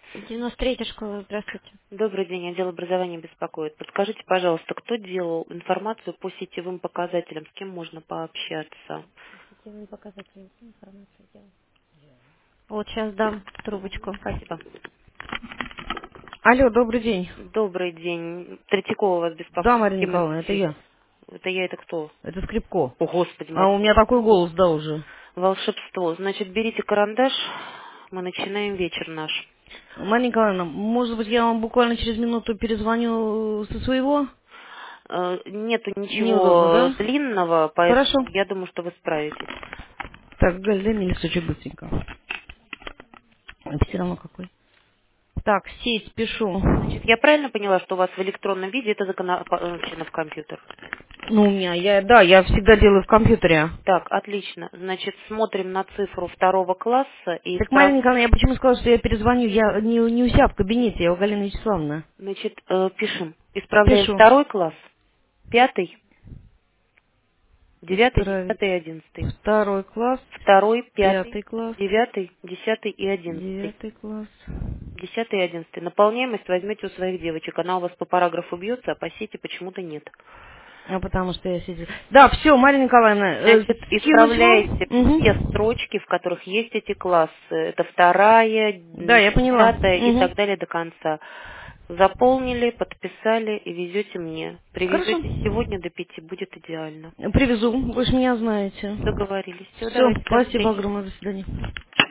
93-я школа, здравствуйте. Добрый день, отдел образования беспокоит. Подскажите, пожалуйста, кто делал информацию по сетевым показателям, с кем можно пообщаться? Сетевые показатели информации делаю. Вот сейчас дам трубочку. Спасибо. Алло, добрый день. Добрый день. Третьякова вас Да, беспокоит. С Марина кем мне Николаевна, это связаться? я. Это я, это кто? Это Скрипко. О, Господи, А у Марина. меня такой голос, да, уже. Волшебство. Значит, берите карандаш, мы начинаем вечер наш. Марина Николаевна, может быть, я вам буквально через минуту перезвоню со своего? Нету Неудобно, ничего да? длинного, Хорошо. поэтому я думаю, что вы справитесь. Так, Галь, дай мне листочек быстренько. Все равно какой. Так, сесть, пишу. Значит, я правильно поняла, что у вас в электронном виде это законопослушно в компьютер? Ну, у меня, я всегда делаю в компьютере. Так, отлично. Значит, смотрим на цифру второго класса и Так, Марина Николаевна, я почему сказала, что я перезвоню? Я не у себя в кабинете, я у Галины Вячеславовны. значит, пишем. Исправляем Пишу. второй класс, пятый, девятый, Исправить. десятый, одиннадцатый. Второй класс, Второй, пятый, пятый класс, девятый, десятый и одиннадцатый. девятый класс. Десятый и одиннадцатый. Наполняемость возьмете у своих девочек. Она у вас по параграфу бьется, а по сети почему-то нет. А потому что я сидела. Да, все, Марина Николаевна, Значит, скинуть вам? исправляете все Угу. строчки, в которых есть эти классы. Это вторая, Да, я поняла. десятая и Угу. так далее до конца. Заполнили, подписали и везете мне. Хорошо. Привезете сегодня до 5, будет идеально. Привезу, вы же меня знаете. Договорились. Все, Все, давайте, до спасибо встречи. огромное, до свидания.